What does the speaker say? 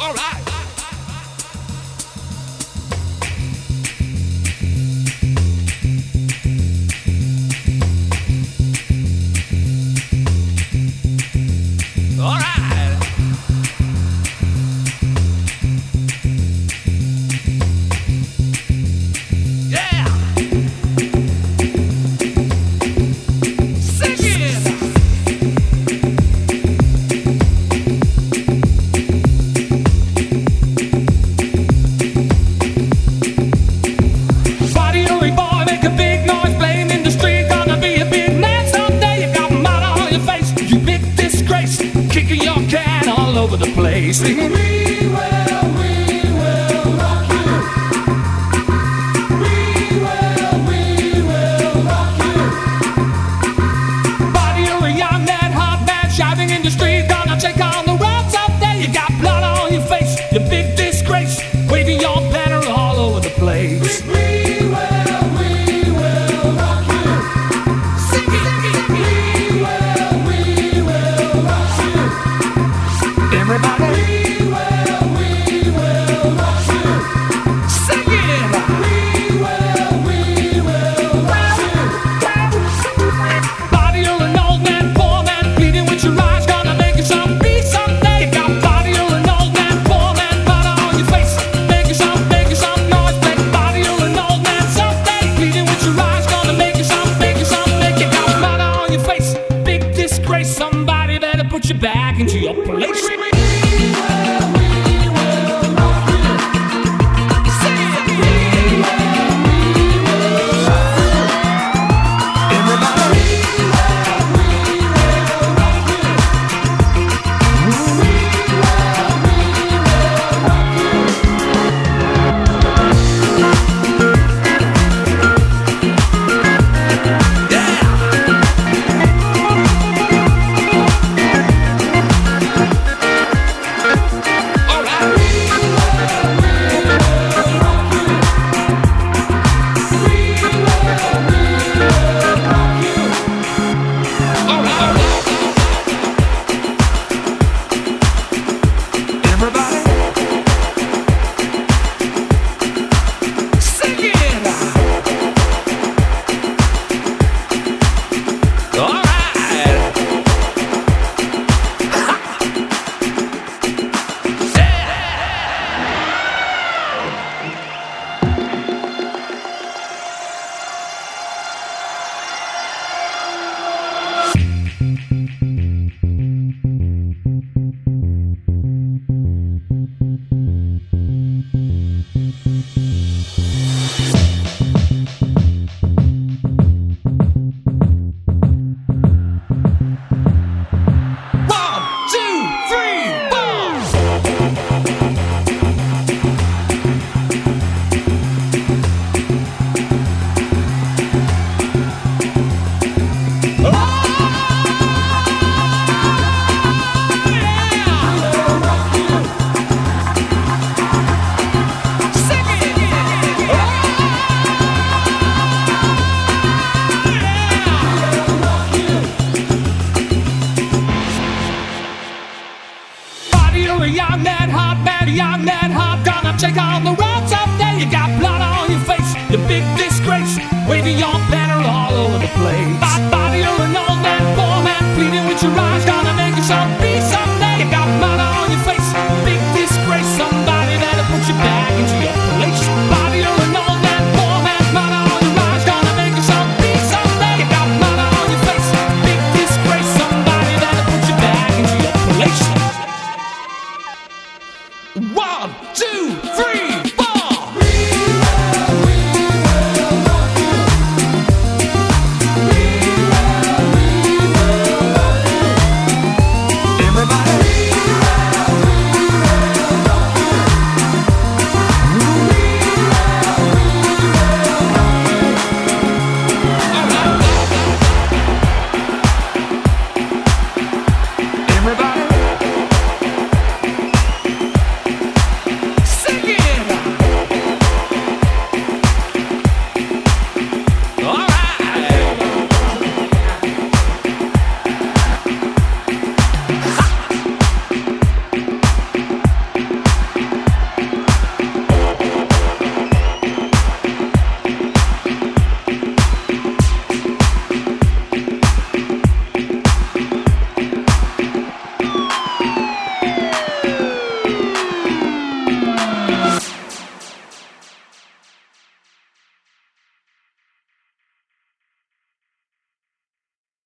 Singing, we will rock you. We will rock you. Body of a young man, hot man, shouting in the street, gonna take on the road someday. You got blood on your face, you big disgrace, waving your banner all over the place. We will rock you. Sing it, we will rock you. Everybody. Somebody better put you back into your place. Young man, hot, gonna take on the road someday. You got blood on your face, you big disgrace, waving your banner all over the place. Body of an old man, poor man, pleading with your eyes.